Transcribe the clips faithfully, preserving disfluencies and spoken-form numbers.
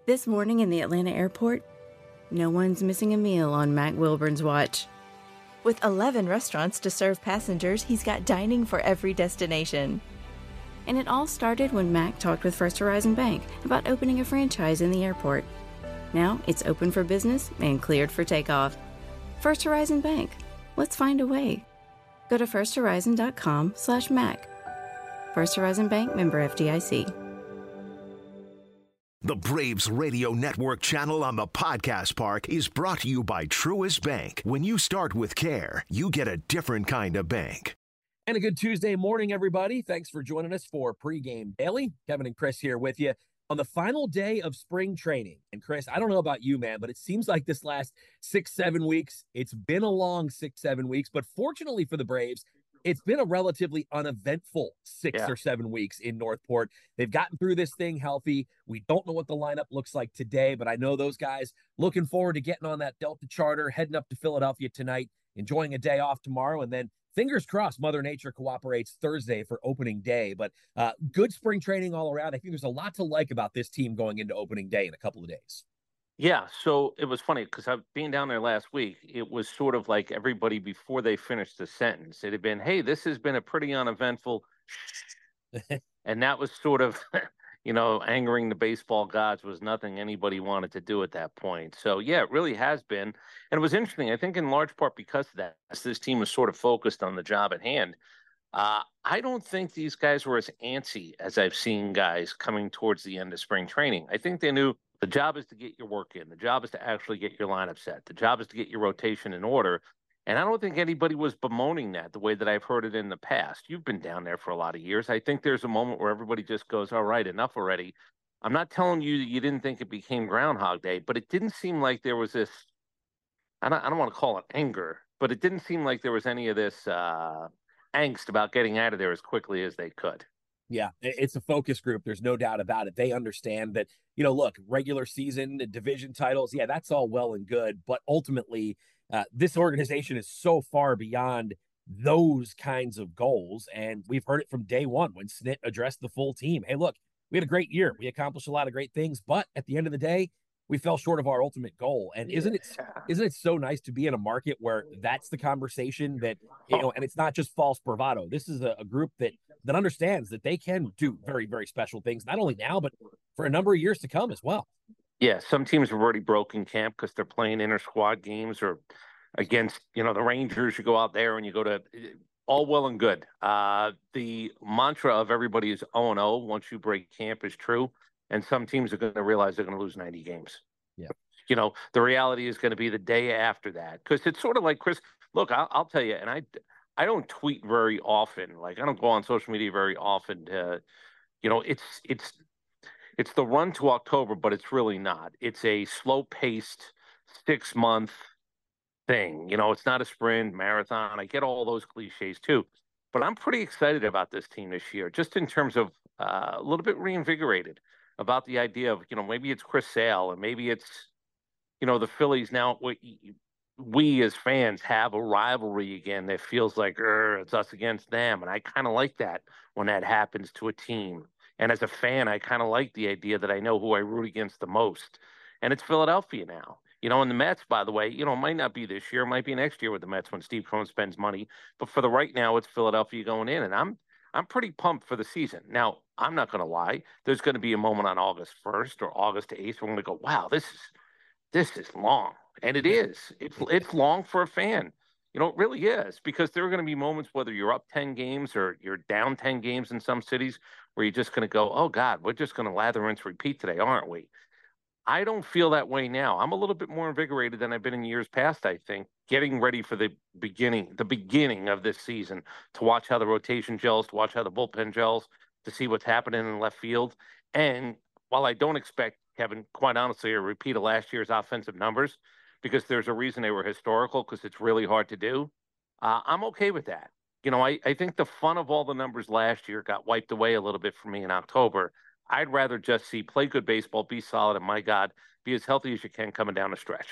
This morning in the Atlanta airport, no one's missing a meal on Mac Wilburn's watch. With eleven restaurants to serve passengers, he's got dining for every destination. And it all started when Mac talked with First Horizon Bank about opening a franchise in the airport. Now it's open for business and cleared for takeoff. First Horizon Bank. Let's find a way. Go to firsthorizon.com slash Mac. First Horizon Bank, member F D I C. The Braves Radio Network channel on the Podcast Park is brought to you by Truist Bank. When you start with care, you get a different kind of bank. And a good Tuesday morning, everybody. Thanks for joining us for Pregame Daily. Kevin and Chris here with you on the final day of spring training. And Chris, I don't know about you, man, but it seems like this last six, seven weeks, it's been a long six, seven weeks. But fortunately for the Braves, it's been a relatively uneventful six yeah. or seven weeks in Northport. They've gotten through this thing healthy. We don't know what the lineup looks like today, but I know those guys looking forward to getting on that Delta charter, heading up to Philadelphia tonight, enjoying a day off tomorrow, and then fingers crossed Mother Nature cooperates Thursday for opening day. But uh, good spring training all around. I think there's a lot to like about this team going into opening day in a couple of days. Yeah, so it was funny because I've been down there last week. It was sort of like everybody before they finished the sentence. It had been, hey, this has been a pretty uneventful, and that was sort of, you know, angering the baseball gods was nothing anybody wanted to do at that point. So, yeah, it really has been. And it was interesting, I think in large part because of that, this team was sort of focused on the job at hand. Uh, I don't think these guys were as antsy as I've seen guys coming towards the end of spring training. I think they knew the job is to get your work in. The job is to actually get your lineup set. The job is to get your rotation in order. And I don't think anybody was bemoaning that the way that I've heard it in the past. You've been down there for a lot of years. I think there's a moment where everybody just goes, all right, enough already. I'm not telling you that you didn't think it became Groundhog Day, but it didn't seem like there was this, I don't, I don't want to call it anger, but it didn't seem like there was any of this uh, angst about getting out of there as quickly as they could. Yeah, it's a focus group. There's no doubt about it. They understand that, you know, look, regular season, division titles, yeah, that's all well and good. But ultimately, uh, this organization is so far beyond those kinds of goals. And we've heard it from day one when Snit addressed the full team. Hey, look, we had a great year. We accomplished a lot of great things. But at the end of the day, we fell short of our ultimate goal. And isn't it isn't it so nice to be in a market where that's the conversation that, you know, and it's not just false bravado. This is a, a group that that understands that they can do very, very special things, not only now, but for a number of years to come as well. Yeah, some teams have already broken camp because they're playing inter-squad games or against, you know, the Rangers. You go out there and you go to all well and good. Uh, the mantra of everybody is oh and oh once you break camp is true. And some teams are going to realize they're going to lose ninety games. Yeah. You know, the reality is going to be the day after that. Because it's sort of like, Chris, look, I'll, I'll tell you, and I, I don't tweet very often. Like, I don't go on social media very often. To, you know, it's it's it's the run to October, but it's really not. It's a slow-paced six-month thing. You know, it's not a sprint, marathon. I get all those cliches, too. But I'm pretty excited about this team this year, just in terms of uh, a little bit reinvigorated about the idea of, you know, maybe it's Chris Sale and maybe it's, you know, the Phillies now. We, we as fans have a rivalry again that feels like it's us against them. And I kind of like that when that happens to a team. And as a fan, I kind of like the idea that I know who I root against the most. And it's Philadelphia now. You know, and the Mets, by the way, you know, might not be this year, it might be next year with the Mets when Steve Cohen spends money. But for the right now, it's Philadelphia going in. And I'm I'm pretty pumped for the season. Now, I'm not going to lie. There's going to be a moment on August first or August eighth where I'm going to go, wow, this is this is long. And it is. It's, it's long for a fan. You know, it really is, because there are going to be moments, whether you're up ten games or you're down ten games in some cities, where you're just going to go, oh, God, we're just going to lather, rinse, repeat today, aren't we? I don't feel that way now. I'm a little bit more invigorated than I've been in years past, I think, getting ready for the beginning, the beginning of this season, to watch how the rotation gels, to watch how the bullpen gels, to see what's happening in left field. And while I don't expect, Kevin, quite honestly, a repeat of last year's offensive numbers, because there's a reason they were historical, because it's really hard to do, uh, I'm okay with that. You know, I, I think the fun of all the numbers last year got wiped away a little bit for me in October. I'd rather just see play good baseball, be solid, and my God, be as healthy as you can coming down the stretch.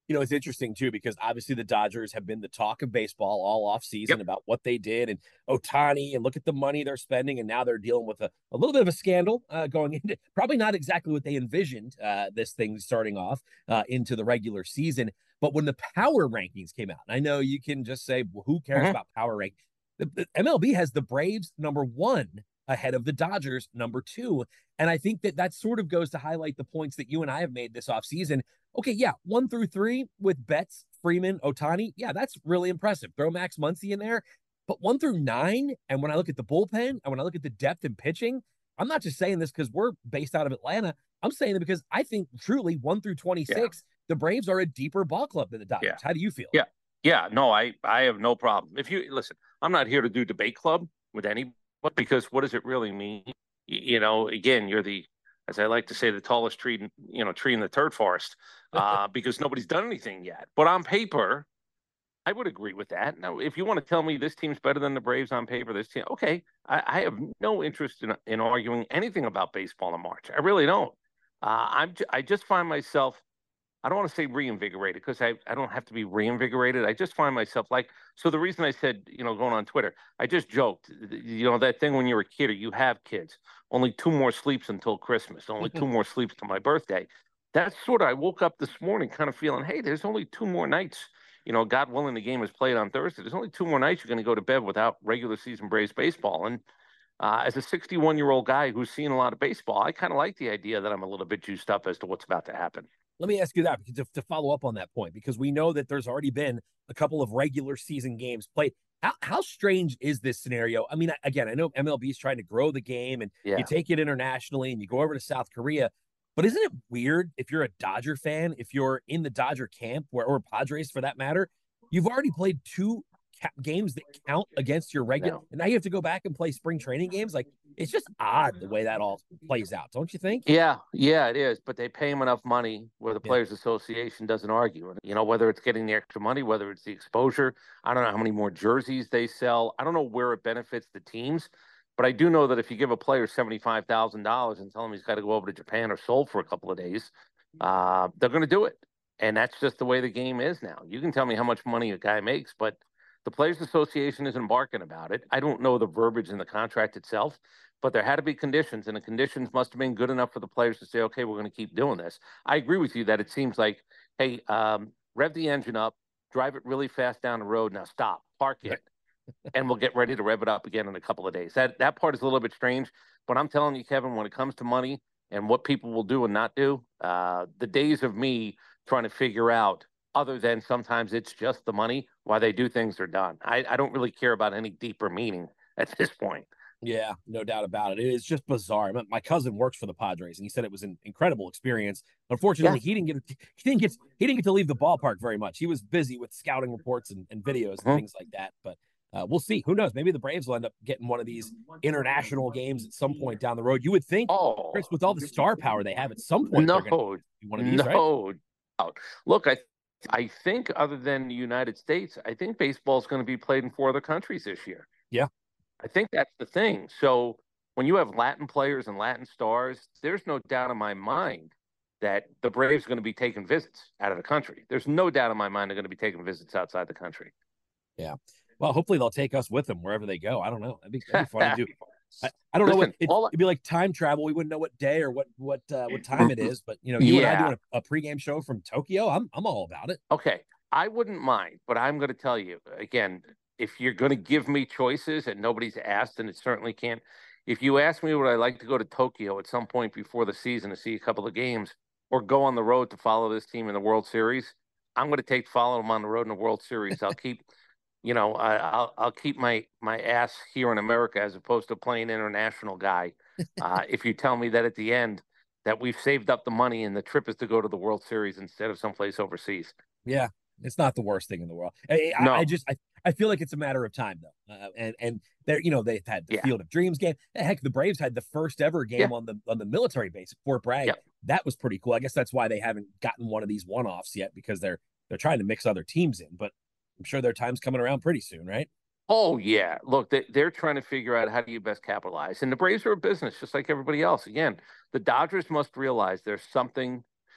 You know, it's interesting, too, because obviously the Dodgers have been the talk of baseball all off season Yep. about what they did and Ohtani and look at the money they're spending. And now they're dealing with a, a little bit of a scandal uh, going into probably not exactly what they envisioned uh, this thing starting off uh, into the regular season. But when the power rankings came out, and I know you can just say, well, who cares Mhm. about power rank? The, the M L B has the Braves number one ahead of the Dodgers number two. And I think that that sort of goes to highlight the points that you and I have made this offseason. Okay, yeah, one through three with Betts, Freeman, Ohtani. Yeah, that's really impressive. Throw Max Muncy in there. But one through nine, and when I look at the bullpen and when I look at the depth in pitching, I'm not just saying this because we're based out of Atlanta. I'm saying it because I think truly one through twenty-six, yeah. the Braves are a deeper ball club than the Dodgers. Yeah. How do you feel? Yeah. Yeah. No, I, I have no problem. If you listen, I'm not here to do debate club with anybody because what does it really mean? You know, again, you're the, as I like to say, the tallest tree, you know, tree in the turd forest, uh, because nobody's done anything yet. But on paper, I would agree with that. Now, if you want to tell me this team's better than the Braves on paper, this team, okay, I, I have no interest in in arguing anything about baseball in March. I really don't. Uh, I'm j- I just find myself, I don't want to say reinvigorated because I, I don't have to be reinvigorated. I just find myself like, so the reason I said, you know, going on Twitter, I just joked, you know, that thing when you're a kid or you have kids, only two more sleeps until Christmas, only two more sleeps till my birthday. That's sort of, I woke up this morning kind of feeling, hey, there's only two more nights. You know, God willing, the game is played on Thursday. There's only two more nights you're going to go to bed without regular season Braves baseball. And uh, as a sixty-one-year-old guy who's seen a lot of baseball, I kind of like the idea that I'm a little bit juiced up as to what's about to happen. Let me ask you that because to, to follow up on that point, because we know that there's already been a couple of regular season games played. How, how strange is this scenario? I mean, again, I know M L B is trying to grow the game and yeah. you take it internationally and you go over to South Korea. But isn't it weird if you're a Dodger fan, if you're in the Dodger camp or, or Padres for that matter, you've already played two ca- games that count against your regular, no. and now you have to go back and play spring training games? Like, it's just odd the way that all plays out, don't you think? Yeah, yeah, it is. But they pay them enough money where the Players yeah. Association doesn't argue. You know, whether it's getting the extra money, whether it's the exposure. I don't know how many more jerseys they sell. I don't know where it benefits the teams. But I do know that if you give a player seventy-five thousand dollars and tell him he's got to go over to Japan or Seoul for a couple of days, uh, they're going to do it. And that's just the way the game is now. You can tell me how much money a guy makes, but the Players Association isn't barking about it. I don't know the verbiage in the contract itself, but there had to be conditions, and the conditions must have been good enough for the players to say, okay, we're going to keep doing this. I agree with you that it seems like, hey, um, rev the engine up, drive it really fast down the road. Now stop, park it. Right. And we'll get ready to rev it up again in a couple of days. That that part is a little bit strange, but I'm telling you, Kevin, when it comes to money and what people will do and not do, uh, the days of me trying to figure out, other than sometimes it's just the money, why they do things are done. I, I don't really care about any deeper meaning at this point. Yeah, no doubt about it. It is just bizarre. My cousin works for the Padres, and he said it was an incredible experience. Unfortunately, yeah. he didn't get he didn't get he didn't get to leave the ballpark very much. He was busy with scouting reports and, and videos and mm-hmm. things like that. But Uh, we'll see. Who knows? Maybe the Braves will end up getting one of these international games at some point down the road. You would think, oh, Chris, with all the star power they have, at some point, no, they're going to be one of these, no. right? Look, I, I think other than the United States, I think baseball is going to be played in four other countries this year. Yeah, I think that's the thing. So when you have Latin players and Latin stars, there's no doubt in my mind that the Braves are going to be taking visits out of the country. There's no doubt in my mind they're going to be taking visits outside the country. Yeah. Well, hopefully they'll take us with them wherever they go. I don't know. That'd be, that'd be fun to do. I, I don't Listen, know what it, all, it'd be like time travel. We wouldn't know what day or what what uh, what time it is, but you know, you yeah. and I doing a, a pregame show from Tokyo. I'm I'm all about it. Okay, I wouldn't mind, but I'm going to tell you again. If you're going to give me choices and nobody's asked, and it certainly can't. If you ask me, would I like to go to Tokyo at some point before the season to see a couple of games, or go on the road to follow this team in the World Series? I'm going to take follow them on the road in the World Series. I'll keep. You know, I, I'll I'll keep my my ass here in America as opposed to playing international guy. Uh, if you tell me that at the end that we've saved up the money and the trip is to go to the World Series instead of someplace overseas. Yeah, it's not the worst thing in the world. I, no. I, I just I, I feel like it's a matter of time though, uh, and and they're you know they've had the yeah. Field of Dreams game. Heck, the Braves had the first ever game yeah. on the on the military base at Fort Bragg. Yeah. That was pretty cool. I guess that's why they haven't gotten one of these one offs yet, because they're they're trying to mix other teams in, but. I'm sure their time's coming around pretty soon, right? Oh, yeah. Look, they, they're trying to figure out how do you best capitalize. And the Braves are a business just like everybody else. Again, the Dodgers must realize there's something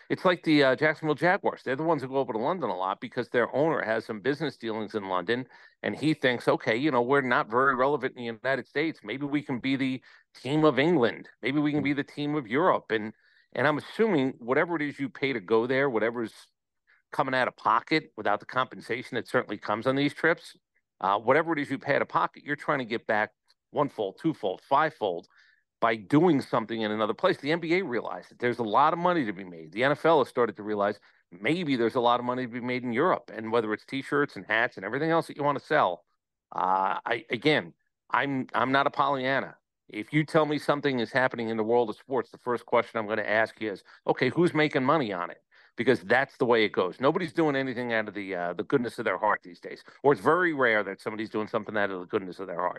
it's like the uh, Jacksonville Jaguars. They're the ones who go over to London a lot because their owner has some business dealings in London, and he thinks, okay, you know, we're not very relevant in the United States. Maybe we can be the team of England. Maybe we can be the team of Europe. And and I'm assuming whatever it is you pay to go there, whatever's coming out of pocket without the compensation that certainly comes on these trips, uh, whatever it is you pay out of pocket, you're trying to get back one-fold, two-fold, five-fold by doing something in another place. The N B A realized that there's a lot of money to be made. The N F L has started to realize maybe there's a lot of money to be made in Europe, and whether it's T-shirts and hats and everything else that you want to sell. Uh, I again, I'm I'm not a Pollyanna. If you tell me something is happening in the world of sports, the first question I'm going to ask you is, okay, who's making money on it? Because that's the way it goes. Nobody's doing anything out of the uh, the goodness of their heart these days, or it's very rare that somebody's doing something out of the goodness of their heart.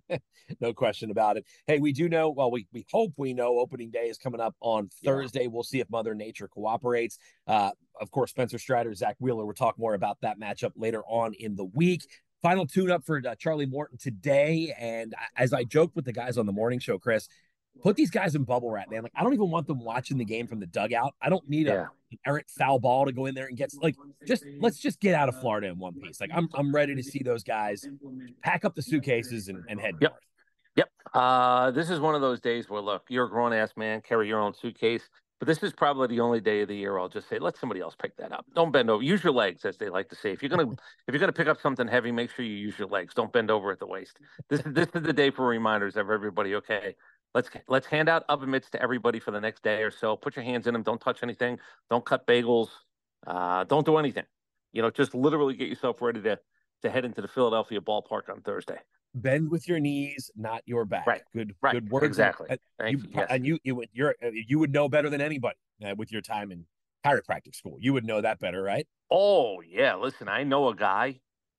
No question about it. Hey, we do know, well, we, we hope we know opening day is coming up on Thursday. Yeah. We'll see if Mother Nature cooperates. Uh, of course, Spencer Strider, Zach Wheeler, we'll talk more about that matchup later on in the week. Final tune-up for uh, Charlie Morton today. And as I joked with the guys on the morning show, Chris, put these guys in bubble wrap, man. Like, I don't even want them watching the game from the dugout. I don't need yeah. a, an errant foul ball to go in there and get, like, just let's just get out of Florida in one piece. Like, I'm I'm ready to see those guys pack up the suitcases and, and head yep. north. Yep. Uh, this is one of those days where, look, you're a grown-ass man, carry your own suitcase. But this is probably the only day of the year I'll just say, let somebody else pick that up. Don't bend over. Use your legs, as they like to say. If you're gonna if you're gonna pick up something heavy, make sure you use your legs. Don't bend over at the waist. This is this is the day for reminders of everybody. Okay, let's let's hand out oven mitts to everybody for the next day or so. Put your hands in them. Don't touch anything. Don't cut bagels. Uh, don't do anything. You know, just literally get yourself ready to to head into the Philadelphia ballpark on Thursday. Bend with your knees, not your back. Right. Good. Right. Good words. Exactly. And, Thank you, you. Yes. And you, you would, you're, you would know better than anybody uh, with your time in chiropractic school. You would know that better, right? Oh yeah. Listen, I know a guy.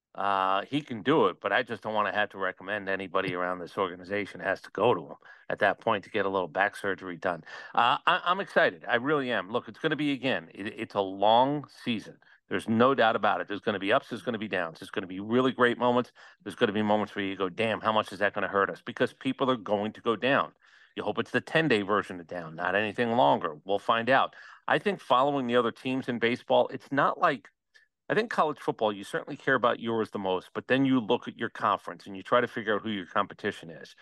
Uh, he can do it, but I just don't want to have to recommend anybody around this organization has to go to him at that point to get a little back surgery done. Uh, I, I'm excited. I really am. Look, it's going to be again. It, it's a long season. There's no doubt about it. There's going to be ups. There's going to be downs. There's going to be really great moments. There's going to be moments where you go, damn, how much is that going to hurt us? Because people are going to go down. You hope it's the ten-day version of down, not anything longer. We'll find out. I think following the other teams in baseball, it's not like, I think college football, you certainly care about yours the most, but then you look at your conference and you try to figure out who your competition is.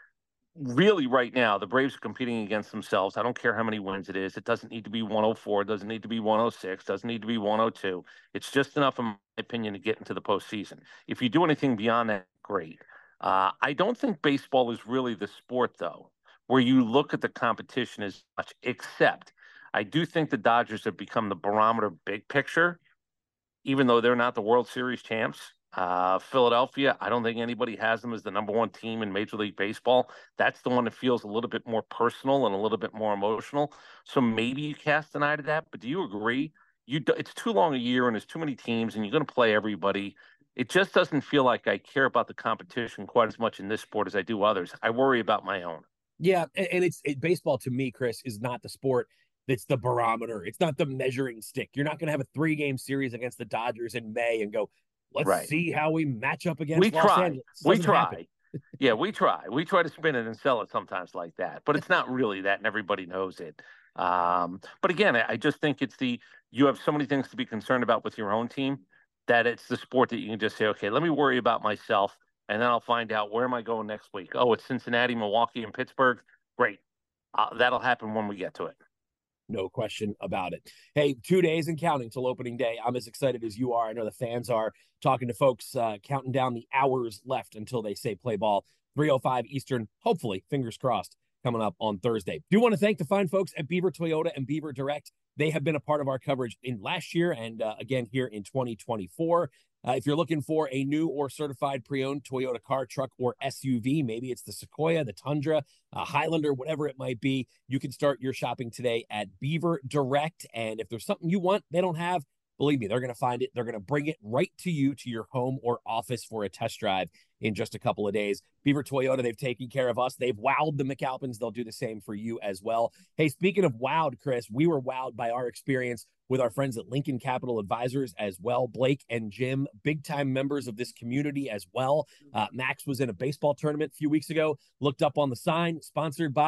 Really, right now, the Braves are competing against themselves. I don't care how many wins it is. It doesn't need to be one oh four. It doesn't need to be one oh six. It doesn't need to be one oh two. It's just enough, in my opinion, to get into the postseason. If you do anything beyond that, great. Uh, I don't think baseball is really the sport, though, where you look at the competition as much, except I do think the Dodgers have become the barometer big picture, even though they're not the World Series champs. Uh, Philadelphia, I don't think anybody has them as the number one team in Major League Baseball. That's the one that feels a little bit more personal and a little bit more emotional. So maybe you cast an eye to that. But do you agree? You do, it's too long a year and there's too many teams and you're going to play everybody. It just doesn't feel like I care about the competition quite as much in this sport as I do others. I worry about my own. Yeah, and, and it's it, baseball to me, Chris, is not the sport that's the barometer. It's not the measuring stick. You're not going to have a three-game series against the Dodgers in May and go, let's right. see how we match up against we Los try. Angeles. We try. yeah, we try. We try to spin it and sell it sometimes like that. But it's not really that, and everybody knows it. Um, but again, I just think it's the you have so many things to be concerned about with your own team that it's the sport that you can just say, okay, let me worry about myself, and then I'll find out where am I going next week. Oh, it's Cincinnati, Milwaukee, and Pittsburgh. Great. Uh, that'll happen when we get to it. No question about it. Hey, two days and counting till opening day. I'm as excited as you are. I know the fans are. Talking to folks, uh, counting down the hours left until they say play ball. three oh five Eastern, hopefully, fingers crossed, coming up on Thursday. Do want to thank the fine folks at Beaver Toyota and Beaver Direct. They have been a part of our coverage in last year and uh, again here in twenty twenty-four. Uh, if you're looking for a new or certified pre-owned Toyota car, truck, or S U V, maybe it's the Sequoia, the Tundra, uh, Highlander, whatever it might be, you can start your shopping today at Beaver Direct. And if there's something you want they don't have, believe me, they're going to find it. They're going to bring it right to you, to your home or office for a test drive in just a couple of days. Beaver Toyota, they've taken care of us. They've wowed the McAlpins. They'll do the same for you as well. Hey, speaking of wowed, Chris, we were wowed by our experience with our friends at Lincoln Capital Advisors as well. Blake and Jim, big-time members of this community as well. Uh, Max was in a baseball tournament a few weeks ago, looked up on the sign, sponsored by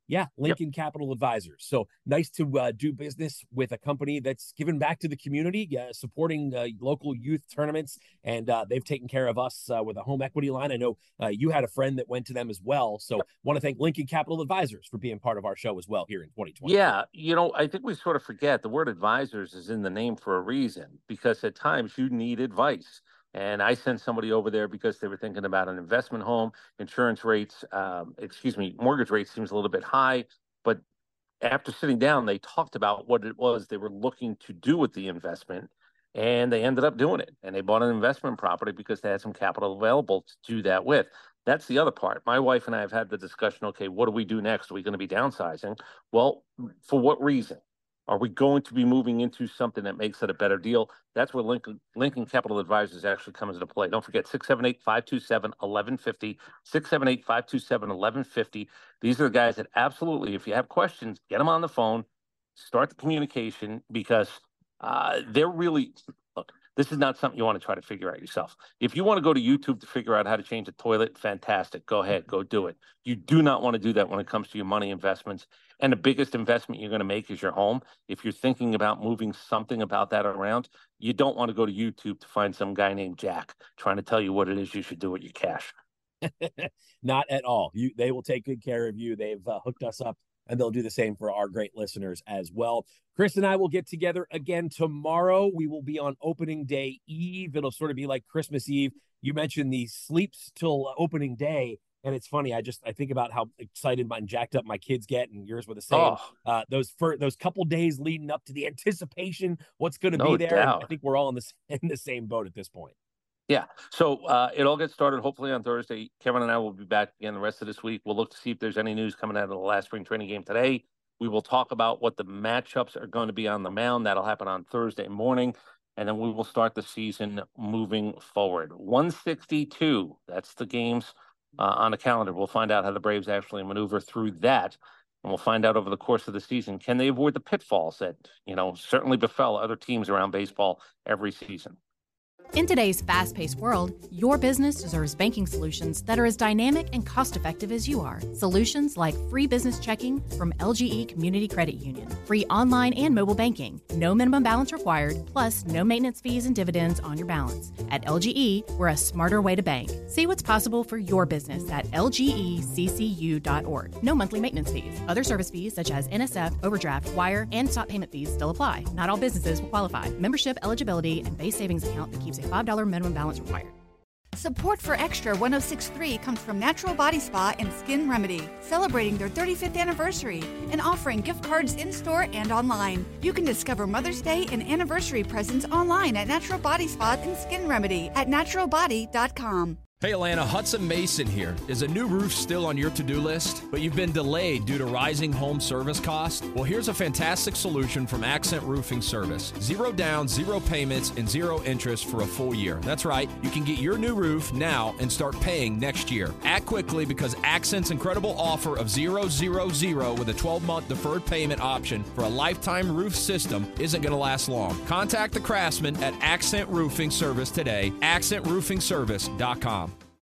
Yeah, Lincoln yep. Capital Advisors. So nice to uh, do business with a company that's given back to the community, uh, supporting uh, local youth tournaments, and uh, they've taken care of us uh, with a home equity line. I know uh, you had a friend that went to them as well. So yep. want to thank Lincoln Capital Advisors for being part of our show as well here in twenty twenty. Yeah, you know, I think we sort of forget the word advisors is in the name for a reason, because at times you need advice. And I sent somebody over there because they were thinking about an investment home. Insurance rates, um, excuse me, mortgage rates seems a little bit high. But after sitting down, they talked about what it was they were looking to do with the investment. And they ended up doing it. And they bought an investment property because they had some capital available to do that with. That's the other part. My wife and I have had the discussion, okay, what do we do next? Are we going to be downsizing? Well, for what reason? Are we going to be moving into something that makes it a better deal? That's where Lincoln, Lincoln Capital Advisors actually comes into play. Don't forget, six seven eight, five two seven, one one five zero, six seven eight, five two seven, one one five zero. These are the guys that absolutely, if you have questions, get them on the phone, start the communication, because uh, they're really, look, this is not something you want to try to figure out yourself. If you want to go to YouTube to figure out how to change a toilet, fantastic. Go ahead, go do it. You do not want to do that when it comes to your money investments. And the biggest investment you're going to make is your home. If you're thinking about moving something about that around, you don't want to go to YouTube to find some guy named Jack trying to tell you what it is you should do with your cash. Not at all. You, they will take good care of you. They've uh, hooked us up, and they'll do the same for our great listeners as well. Chris and I will get together again tomorrow. We will be on opening day eve. It'll sort of be like Christmas Eve. You mentioned the sleeps till opening day. And it's funny, I just I think about how excited and jacked up my kids get, and yours were the same. Oh. Uh, those for those couple days leading up to the anticipation, what's going to no be there. Doubt. I think we're all in the in the same boat at this point. Yeah. So uh, it all gets started hopefully on Thursday. Kevin and I will be back again the rest of this week. We'll look to see if there's any news coming out of the last spring training game today. We will talk about what the matchups are going to be on the mound. That'll happen on Thursday morning. And then we will start the season moving forward. one sixty-two, that's the games uh, on the calendar. We'll find out how the Braves actually maneuver through that. And we'll find out over the course of the season, can they avoid the pitfalls that, you know, certainly befell other teams around baseball every season. In today's fast-paced world, your business deserves banking solutions that are as dynamic and cost-effective as you are. Solutions like free business checking from L G E Community Credit Union, free online and mobile banking, no minimum balance required, plus no maintenance fees and dividends on your balance. At L G E, we're a smarter way to bank. See what's possible for your business at L G E C C U dot org. No monthly maintenance fees. Other service fees such as N S F, overdraft, wire, and stop payment fees still apply. Not all businesses will qualify. Membership eligibility and base savings account that keeps a five dollars minimum balance required. Support for Extra one oh six point three comes from Natural Body Spa and Skin Remedy, celebrating their thirty-fifth anniversary and offering gift cards in-store and online. You can discover Mother's Day and anniversary presents online at Natural Body Spa and Skin Remedy at natural body dot com. Hey Atlanta, Hudson Mason here. Is a new roof still on your to-do list, but you've been delayed due to rising home service costs? Well, here's a fantastic solution from Accent Roofing Service. Zero down, zero payments, and zero interest for a full year. That's right, you can get your new roof now and start paying next year. Act quickly because Accent's incredible offer of zero, zero, zero with a twelve-month deferred payment option for a lifetime roof system isn't going to last long. Contact the craftsman at Accent Roofing Service today, accent roofing service dot com.